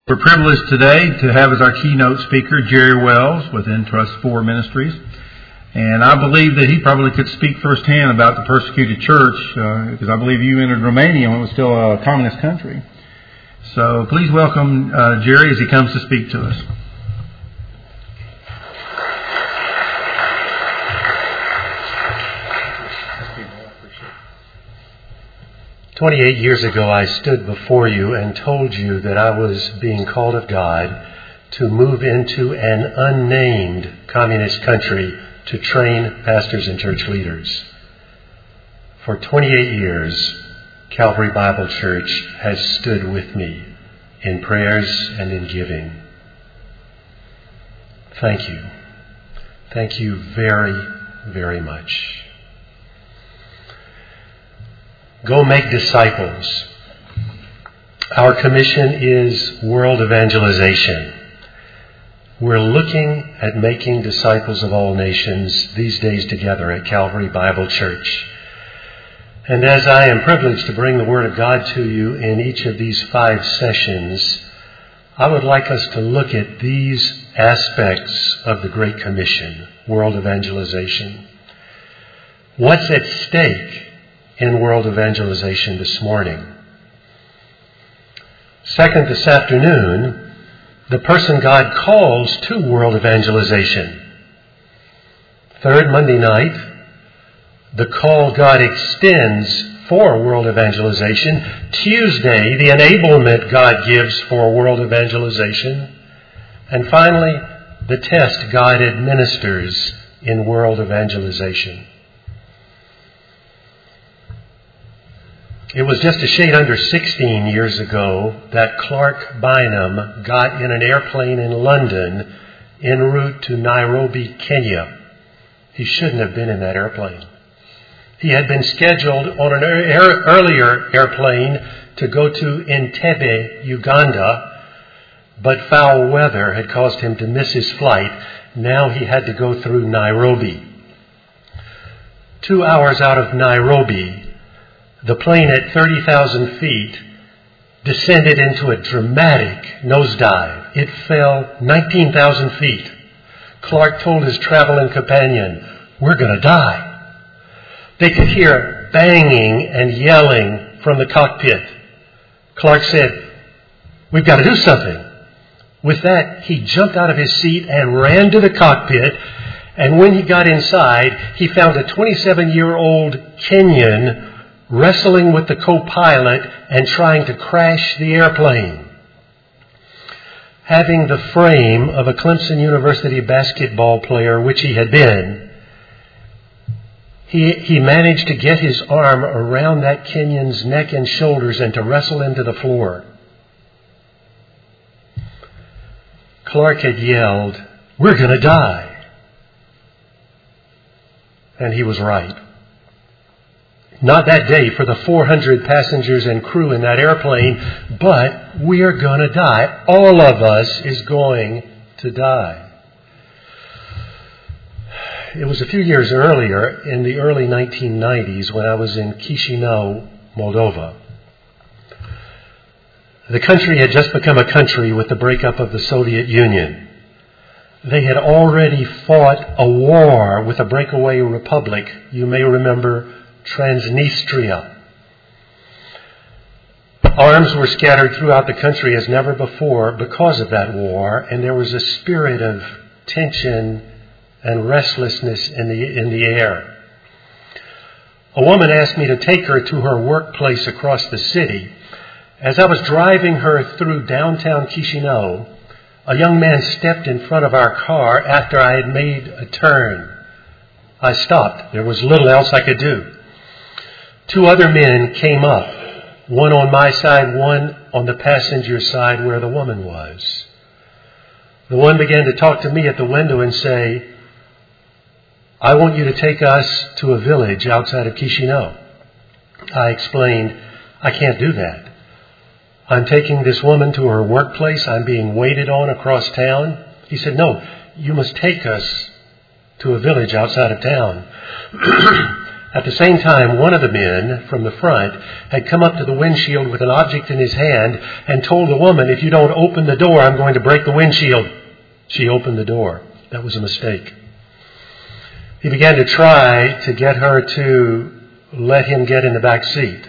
We're privileged today to have as our keynote speaker Jerry Wells with Entrust 4 Ministries. And I believe that he probably could speak firsthand about the persecuted church because I believe you entered Romania when it was still a communist country. So please welcome Jerry as he comes to speak to us. 28 years ago, I stood before you and told you that I was being called of God to move into an unnamed communist country to train pastors and church leaders. For 28 years, Calvary Bible Church has stood with me in prayers and in giving. Thank you. Thank you very, very much. Go make disciples. Our commission is world evangelization. We're looking at making disciples of all nations these days together at Calvary Bible Church. And as I am privileged to bring the Word of God to you in each of these 5 sessions, I would like us to look at these aspects of the Great Commission, world evangelization. What's at stake in world evangelization this morning? Second, this afternoon, the person God calls to world evangelization. Third, Monday night, the call God extends for world evangelization. Tuesday, the enablement God gives for world evangelization. And finally, the test God administers in world evangelization. It was just a shade under 16 years ago that Clark Bynum got in an airplane in London en route to Nairobi, Kenya. He shouldn't have been in that airplane. He had been scheduled on an earlier airplane to go to Entebbe, Uganda, but foul weather had caused him to miss his flight. Now he had to go through Nairobi. 2 hours out of Nairobi, the plane at 30,000 feet descended into a dramatic nosedive. It fell 19,000 feet. Clark told his traveling companion, "We're going to die." They could hear banging and yelling from the cockpit. Clark said, "We've got to do something." With that, he jumped out of his seat and ran to the cockpit. And when he got inside, he found a 27-year-old Kenyan wrestling with the co-pilot and trying to crash the airplane. Having the frame of a Clemson University basketball player, which he had been, he managed to get his arm around that Kenyan's neck and shoulders and to wrestle him to the floor. Clark had yelled, "We're going to die." And he was right. Not that day for the 400 passengers and crew in that airplane, but we are going to die. All of us is going to die. It was a few years earlier, in the early 1990s, when I was in Chisinau, Moldova. The country had just become a country with the breakup of the Soviet Union. They had already fought a war with a breakaway republic. You may remember Transnistria. Arms were scattered throughout the country as never before because of that war, and there was a spirit of tension and restlessness in the air. A woman asked me to take her to her workplace across the city. As I was driving her through downtown Chisinau, a young man stepped in front of our car after I had made a turn. I stopped. There was little else I could do. 2 other men came up, one on my side, one on the passenger side where the woman was. The one began to talk to me at the window and say, "I want you to take us to a village outside of Chisinau." I explained, "I can't do that. I'm taking this woman to her workplace. I'm being waited on across town." He said, "No, you must take us to a village outside of town." At the same time, one of the men from the front had come up to the windshield with an object in his hand and told the woman, "If you don't open the door, I'm going to break the windshield." She opened the door. That was a mistake. He began to try to get her to let him get in the back seat.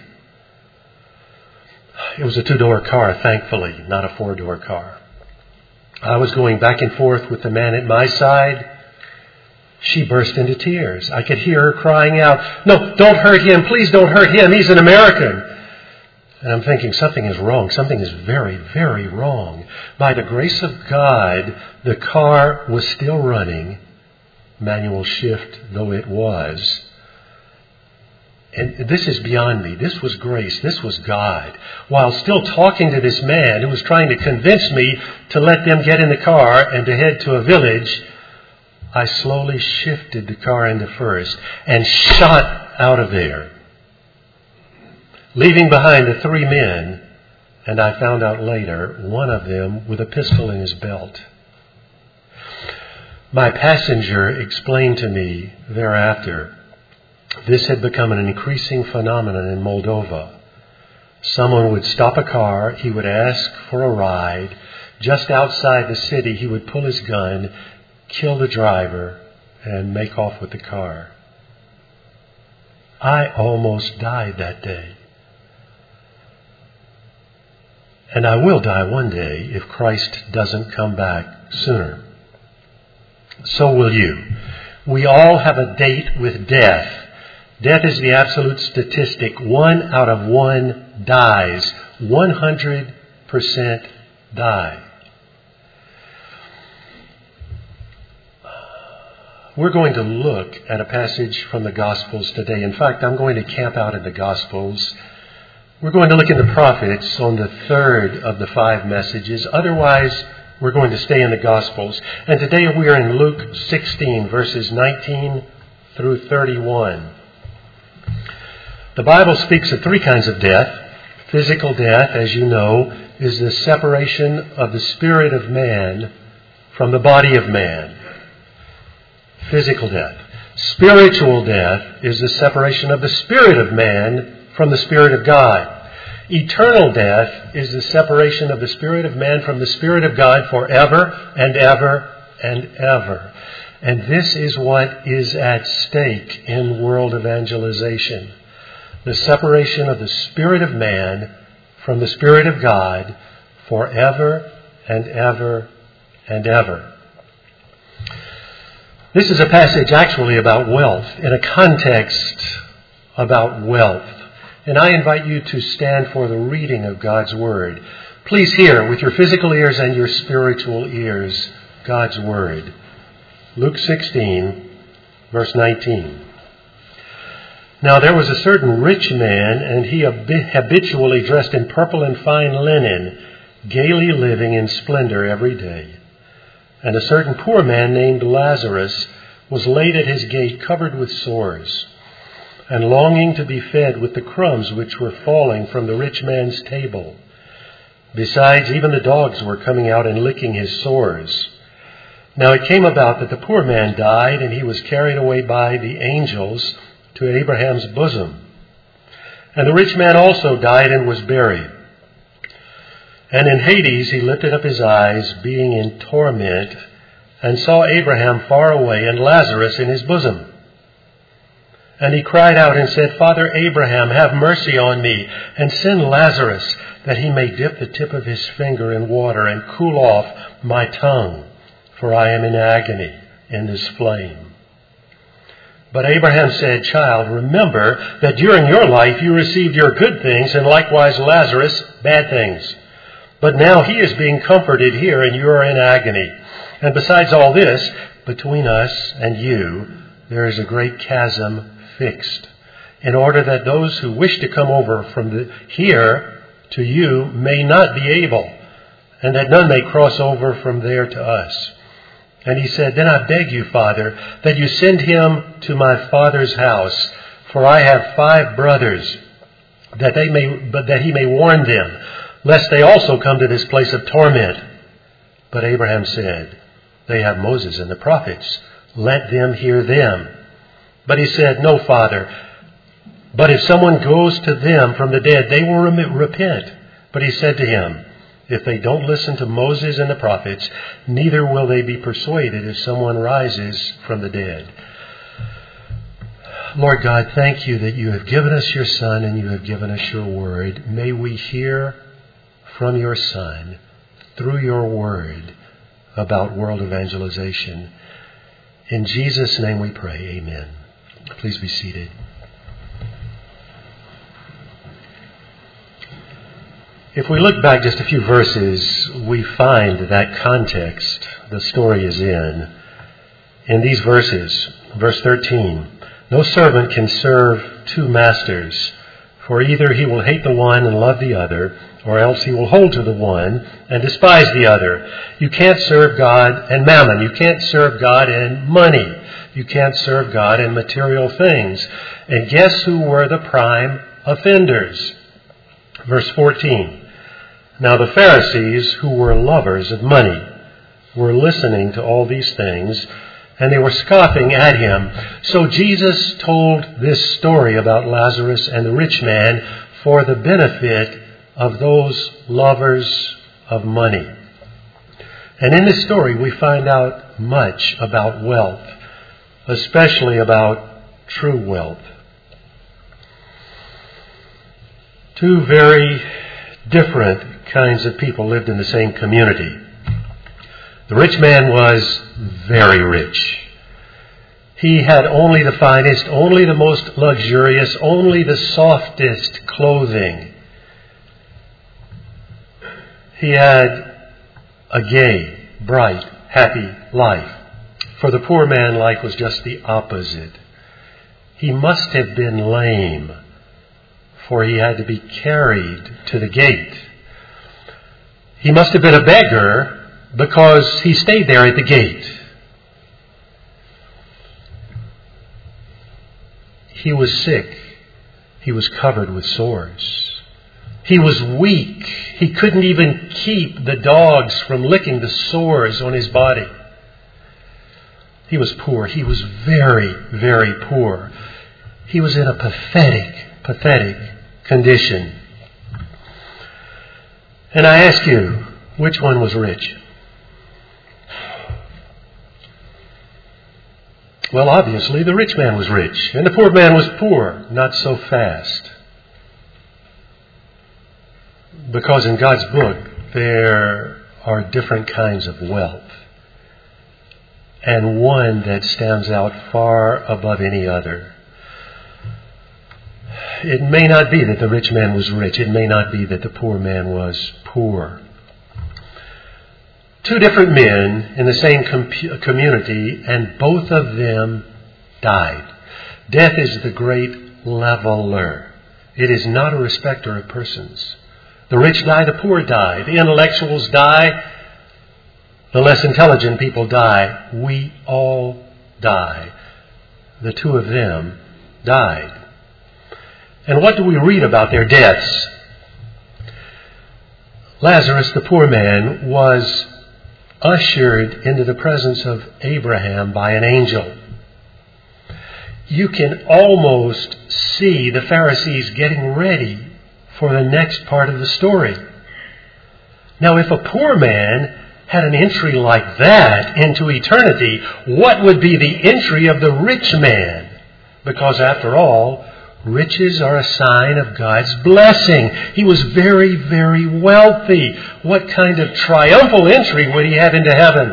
It was a 2-door car, thankfully, not a 4-door car. I was going back and forth with the man at my side. She burst into tears. I could hear her crying out, "No, don't hurt him. Please don't hurt him. He's an American." And I'm thinking, something is wrong. Something is very, very wrong. By the grace of God, the car was still running, manual shift though it was. And this is beyond me. This was grace. This was God. While still talking to this man who was trying to convince me to let them get in the car and to head to a village, I slowly shifted the car into first and shot out of there, leaving behind the 3 men, and I found out later, one of them with a pistol in his belt. My passenger explained to me thereafter, this had become an increasing phenomenon in Moldova. Someone would stop a car, he would ask for a ride. Just outside the city, he would pull his gun, kill the driver, and make off with the car. I almost died that day. And I will die one day if Christ doesn't come back sooner. So will you. We all have a date with death. Death is the absolute statistic. 1 out of 1 dies. 100% die. We're going to look at a passage from the Gospels today. In fact, I'm going to camp out in the Gospels. We're going to look in the prophets on the 3rd of the 5 messages. Otherwise, we're going to stay in the Gospels. And today we are in Luke 16, verses 19 through 31. The Bible speaks of 3 kinds of death. Physical death, as you know, is the separation of the spirit of man from the body of man. Physical death. Spiritual death is the separation of the spirit of man from the Spirit of God. Eternal death is the separation of the spirit of man from the Spirit of God forever and ever and ever. And this is what is at stake in world evangelization. The separation of the spirit of man from the Spirit of God forever and ever and ever. This is a passage actually about wealth, in a context about wealth. And I invite you to stand for the reading of God's Word. Please hear with your physical ears and your spiritual ears God's Word. Luke 16, verse 19. Now there was a certain rich man, and he habitually dressed in purple and fine linen, gaily living in splendor every day. And a certain poor man named Lazarus was laid at his gate, covered with sores, and longing to be fed with the crumbs which were falling from the rich man's table. Besides, even the dogs were coming out and licking his sores. Now it came about that the poor man died, and he was carried away by the angels to Abraham's bosom. And the rich man also died and was buried. And in Hades he lifted up his eyes, being in torment, and saw Abraham far away and Lazarus in his bosom. And he cried out and said, Father Abraham, have mercy on me, and send Lazarus, that he may dip the tip of his finger in water and cool off my tongue, for I am in agony in this flame. But Abraham said, Child, remember that during your life you received your good things, and likewise Lazarus bad things. But now he is being comforted here, and you are in agony. And besides all this, between us and you, there is a great chasm fixed, in order that those who wish to come over from here to you may not be able, and that none may cross over from there to us. And he said, Then I beg you, Father, that you send him to my father's house, for I have 5 brothers, that he may warn them, lest they also come to this place of torment. But Abraham said, They have Moses and the prophets. Let them hear them. But he said, No, Father, But if someone goes to them from the dead, they will repent. But he said to him, if they don't listen to Moses and the prophets, neither will they be persuaded if someone rises from the dead. Lord God, thank you that you have given us your Son and you have given us your word. May we hear from your Son through your word about world evangelization. In Jesus' name we pray, amen. Please be seated. If we look back just a few verses, we find that context the story is in these verses. Verse 13, no servant can serve two masters, for either he will hate the one and love the other, or else he will hold to the one and despise the other. You can't serve God and mammon. You can't serve God and money. You can't serve God and material things. And guess who were the prime offenders? Verse 14. Now the Pharisees, who were lovers of money, were listening to all these things, and they were scoffing at him. So Jesus told this story about Lazarus and the rich man for the benefit of those lovers of money. And in this story we find out much about wealth, especially about true wealth. Two very different kinds of people lived in the same community. The rich man was very rich. He had only the finest, only the most luxurious, only the softest clothing. He had a gay, bright, happy life. For the poor man, life was just the opposite. He must have been lame, for he had to be carried to the gate. He must have been a beggar because he stayed there at the gate. He was sick. He was covered with sores. He was weak. He couldn't even keep the dogs from licking the sores on his body. He was poor. He was very, very poor. He was in a pathetic condition. And I ask you, which one was rich? Well, obviously, the rich man was rich, and the poor man was poor, not so fast. Because in God's book, there are different kinds of wealth, and one that stands out far above any other. It may not be that the rich man was rich. It may not be that the poor man was poor. Two different men in the same community, and both of them died. Death is the great leveler. It is not a respecter of persons. The rich die, the poor die. The intellectuals die. The less intelligent people die. We all die. The two of them died. And what do we read about their deaths? Lazarus, the poor man, was ushered into the presence of Abraham by an angel. You can almost see the Pharisees getting ready for the next part of the story. Now, if a poor man had an entry like that into eternity, what would be the entry of the rich man? Because after all, riches are a sign of God's blessing. He was very, very wealthy. What kind of triumphal entry would he have into heaven?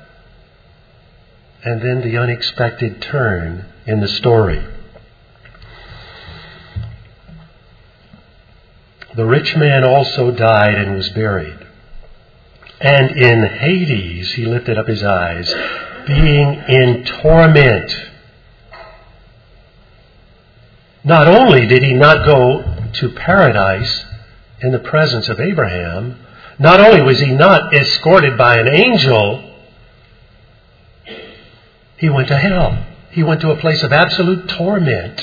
And then the unexpected turn in the story. The rich man also died and was buried. And in Hades he lifted up his eyes, being in torment. Not only did he not go to paradise in the presence of Abraham, not only was he not escorted by an angel, he went to hell. He went to a place of absolute torment.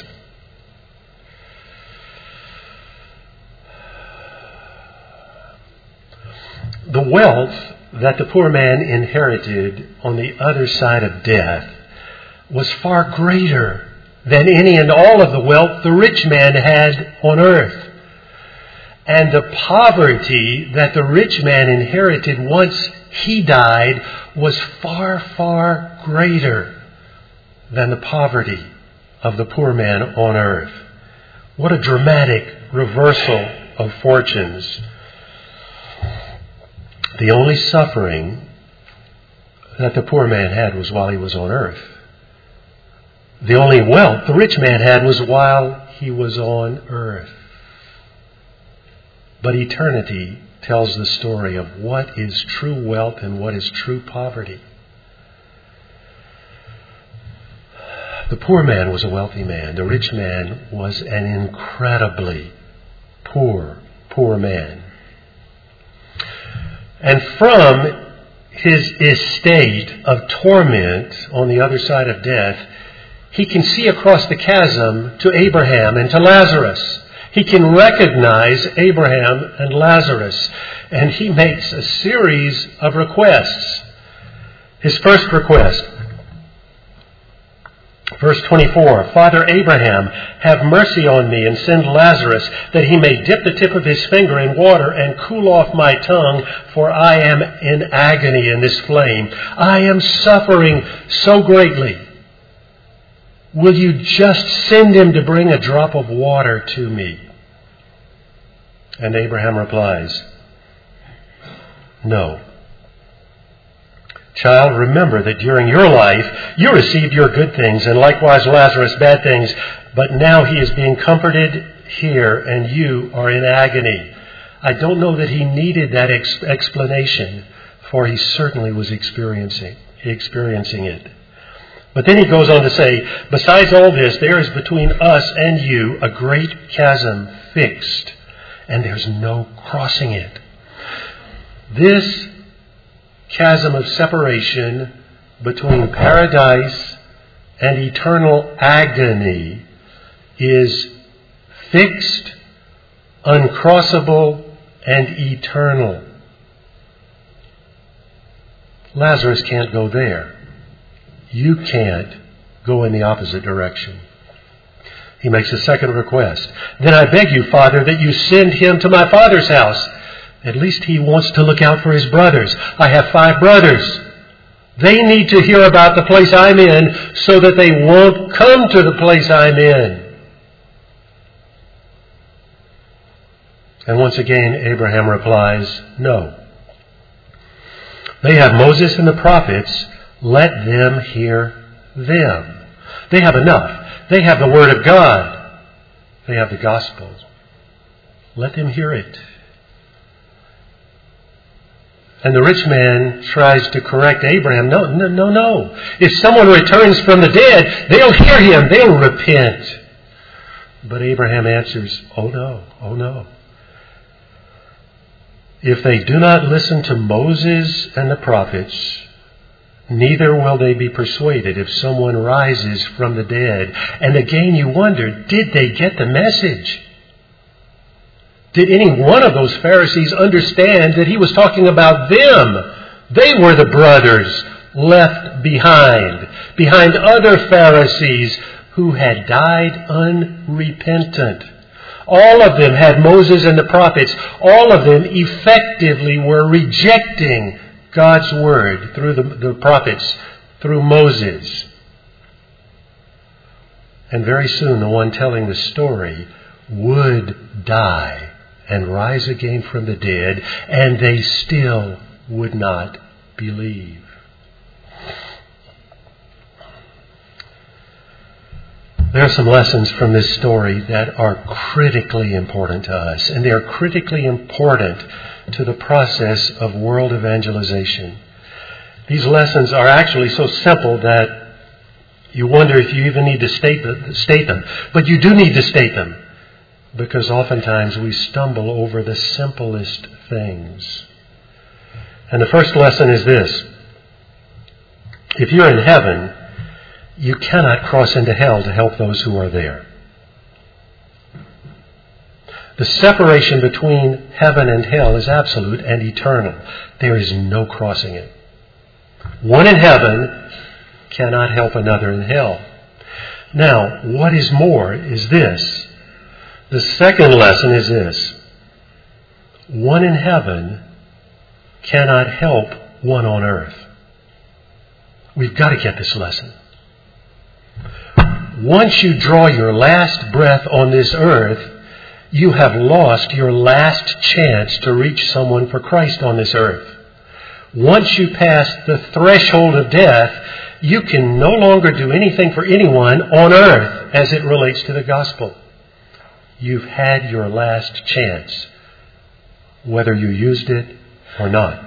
The wealth that the poor man inherited on the other side of death was far greater than any and all of the wealth the rich man had on earth. And the poverty that the rich man inherited once he died was far, far greater than the poverty of the poor man on earth. What a dramatic reversal of fortunes. The only suffering that the poor man had was while he was on earth. The only wealth the rich man had was while he was on earth. But eternity tells the story of what is true wealth and what is true poverty. The poor man was a wealthy man. The rich man was an incredibly poor man. And from his estate of torment on the other side of death, he can see across the chasm to Abraham and to Lazarus. He can recognize Abraham and Lazarus, and he makes a series of requests. His first request, verse 24, Father Abraham, have mercy on me and send Lazarus that he may dip the tip of his finger in water and cool off my tongue, for I am in agony in this flame. I am suffering so greatly. Will you just send him to bring a drop of water to me? And Abraham replies, no. Child, remember that during your life you received your good things, and likewise Lazarus bad things, but now he is being comforted here and you are in agony. I don't know that he needed that explanation, for he certainly was experiencing it. But then he goes on to say, besides all this, there is between us and you a great chasm fixed, and there's no crossing it. This chasm of separation between paradise and eternal agony is fixed, uncrossable, and eternal. Lazarus can't go there. You can't go in the opposite direction. He makes a second request. Then I beg you, Father, that you send him to my father's house. At least he wants to look out for his brothers. I have 5 brothers. They need to hear about the place I'm in so that they won't come to the place I'm in. And once again, Abraham replies, no. They have Moses and the prophets. Let them hear them. They have enough. They have the Word of God. They have the gospel. Let them hear it. And the rich man tries to correct Abraham. No. If someone returns from the dead, they'll hear him. They'll repent. But Abraham answers, oh no. If they do not listen to Moses and the prophets, neither will they be persuaded if someone rises from the dead. And again you wonder, did they get the message? Did any one of those Pharisees understand that he was talking about them? They were the brothers left behind other Pharisees who had died unrepentant. All of them had Moses and the prophets. All of them effectively were rejecting God's word through the prophets, through Moses. And very soon the one telling the story would die and rise again from the dead, and they still would not believe. There are some lessons from this story that are critically important to us, and they are critically important to the process of world evangelization. These lessons are actually so simple that you wonder if you even need to state them. But you do need to state them, because oftentimes we stumble over the simplest things. And the first lesson is this. If you're in heaven, you cannot cross into hell to help those who are there. The separation between heaven and hell is absolute and eternal. There is no crossing it. One in heaven cannot help another in hell. Now, what is more is this. The second lesson is this. One in heaven cannot help one on earth. We've got to get this lesson. Once you draw your last breath on this earth, you have lost your last chance to reach someone for Christ on this earth. Once you pass the threshold of death, you can no longer do anything for anyone on earth as it relates to the gospel. You've had your last chance, whether you used it or not.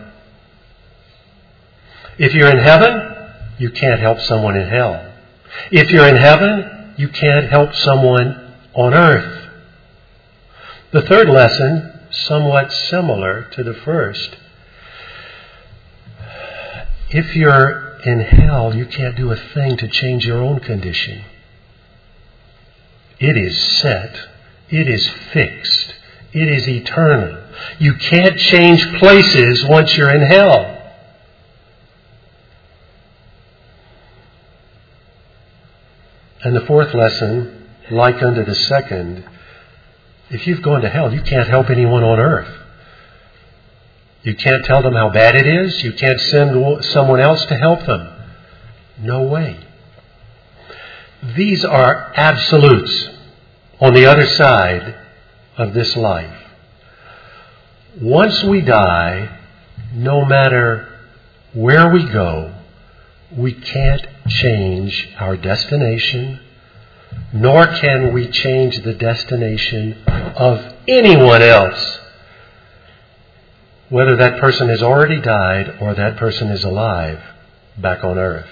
If you're in heaven, you can't help someone in hell. If you're in heaven, you can't help someone on earth. The third lesson, somewhat similar to the first. If you're in hell, you can't do a thing to change your own condition. It is set. It is fixed. It is eternal. You can't change places once you're in hell. And the fourth lesson, like unto the second, if you've gone to hell, you can't help anyone on earth. You can't tell them how bad it is. You can't send someone else to help them. No way. These are absolutes on the other side of this life. Once we die, no matter where we go, we can't change our destination, nor can we change the destination of anyone else, whether that person has already died or that person is alive back on earth.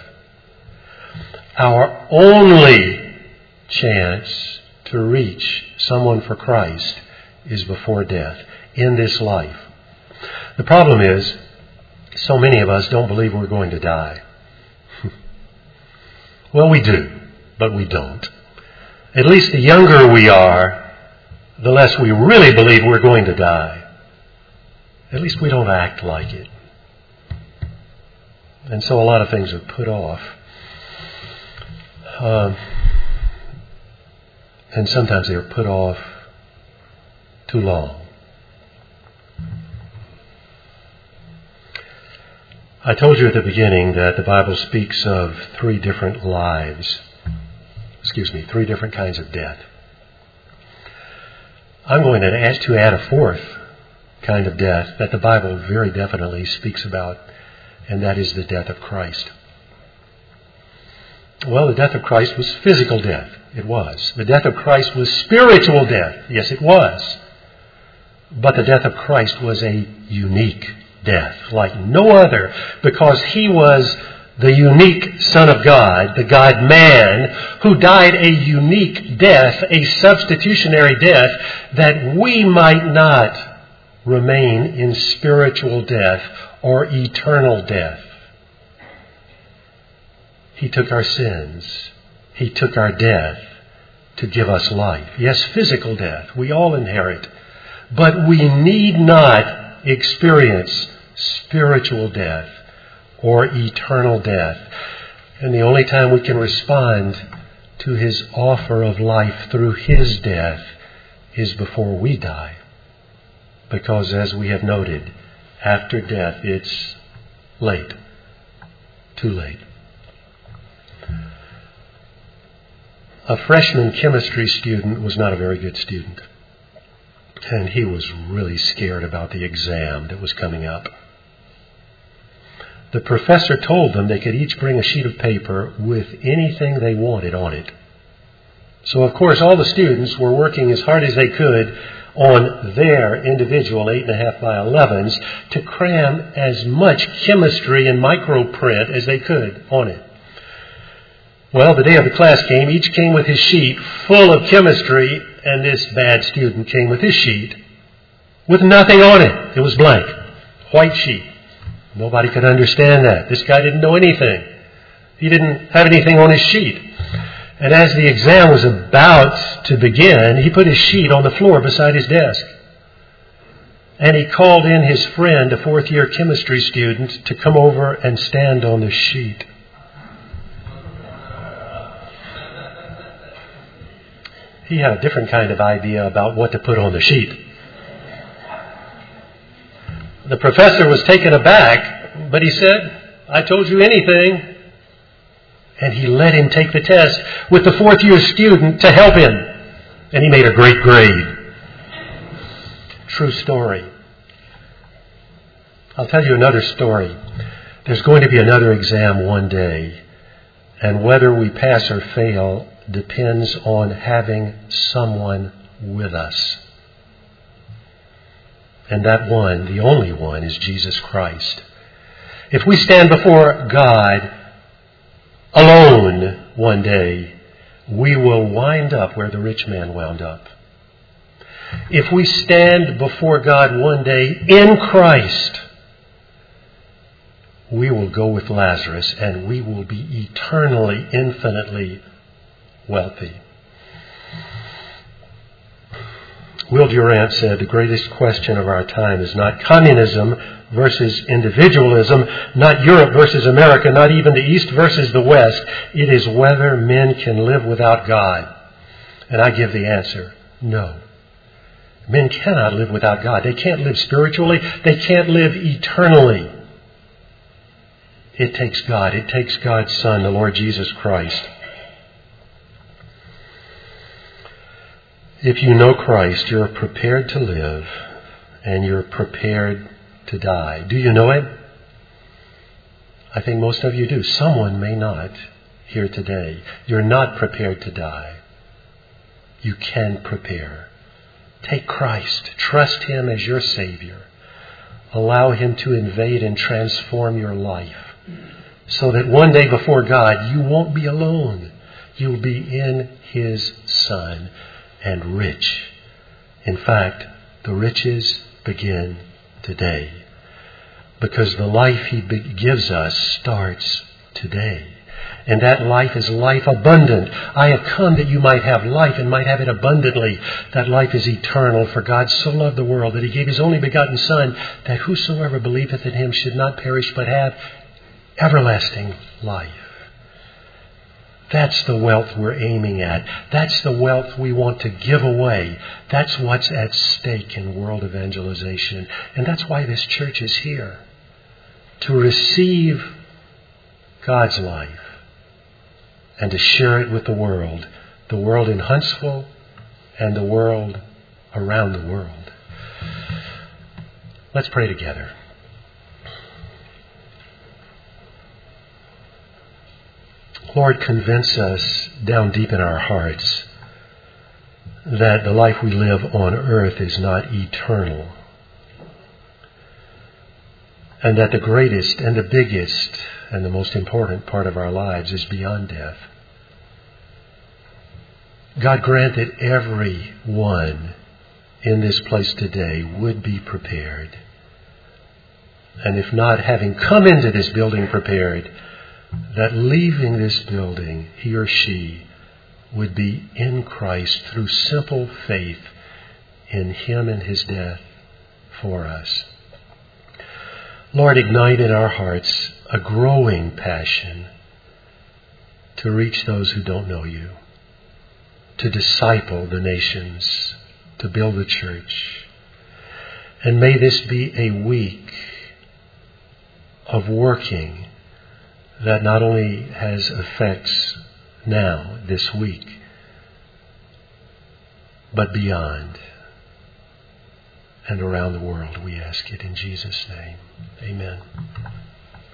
Our only chance to reach someone for Christ is before death, in this life. The problem is, so many of us don't believe we're going to die. Well, we do, but we don't. At least the younger we are, the less we really believe we're going to die. At least we don't act like it. And so a lot of things are put off. And sometimes they're put off too long. I told you at the beginning that the Bible speaks of three different kinds of death. I'm going to add a fourth kind of death that the Bible very definitely speaks about, and that is the death of Christ. Well, the death of Christ was physical death. It was. The death of Christ was spiritual death. Yes, it was. But the death of Christ was a unique death, like no other, because He was the unique Son of God, the God-man, who died a unique death, a substitutionary death, that we might not remain in spiritual death or eternal death. He took our sins. He took our death to give us life. Yes, physical death. We all inherit. But we need not experience spiritual death or eternal death. And the only time we can respond to His offer of life through His death is before we die. Because as we have noted, after death it's late. Too late. A freshman chemistry student was not a very good student. And he was really scared about the exam that was coming up. The professor told them they could each bring a sheet of paper with anything they wanted on it. So, of course, all the students were working as hard as they could on their individual 8.5 by 11s to cram as much chemistry and microprint as they could on it. Well, the day of the class came, each came with his sheet full of chemistry, and this bad student came with his sheet with nothing on it. It was blank. White sheet. Nobody could understand that. This guy didn't know anything. He didn't have anything on his sheet. And as the exam was about to begin, he put his sheet on the floor beside his desk. And he called in his friend, a fourth-year chemistry student, to come over and stand on the sheet. He had a different kind of idea about what to put on the sheet. The professor was taken aback, but he said, "I told you anything." And he let him take the test with the fourth-year student to help him. And he made a great grade. True story. I'll tell you another story. There's going to be another exam one day. And whether we pass or fail depends on having someone with us. And that one, the only one, is Jesus Christ. If we stand before God alone one day, we will wind up where the rich man wound up. If we stand before God one day in Christ, we will go with Lazarus and we will be eternally, infinitely wealthy. Will Durant said, the greatest question of our time is not communism versus individualism, not Europe versus America, not even the East versus the West. It is whether men can live without God. And I give the answer, no. Men cannot live without God. They can't live spiritually. They can't live eternally. It takes God. It takes God's Son, the Lord Jesus Christ. If you know Christ, you're prepared to live and you're prepared to die. Do you know it? I think most of you do. Someone may not here today. You're not prepared to die. You can prepare. Take Christ. Trust Him as your Savior. Allow Him to invade and transform your life so that one day before God you won't be alone. You'll be in His Son and rich. In fact, the riches begin today because the life He gives us starts today. And that life is life abundant. I have come that you might have life and might have it abundantly. That life is eternal. For God so loved the world that He gave His only begotten Son, that whosoever believeth in Him should not perish but have everlasting life. That's the wealth we're aiming at. That's the wealth we want to give away. That's what's at stake in world evangelization. And that's why this church is here. To receive God's life and to share it with the world in Huntsville and the world around the world. Let's pray together. Lord, convince us down deep in our hearts that the life we live on earth is not eternal, and that the greatest and the biggest and the most important part of our lives is beyond death. God, grant that everyone in this place today would be prepared. And if not, having come into this building prepared, that leaving this building, he or she would be in Christ through simple faith in Him and His death for us. Lord, ignite in our hearts a growing passion to reach those who don't know You, to disciple the nations, to build the church. And may this be a week of working that not only has effects now, this week, but beyond and around the world. We ask it in Jesus' name. Amen.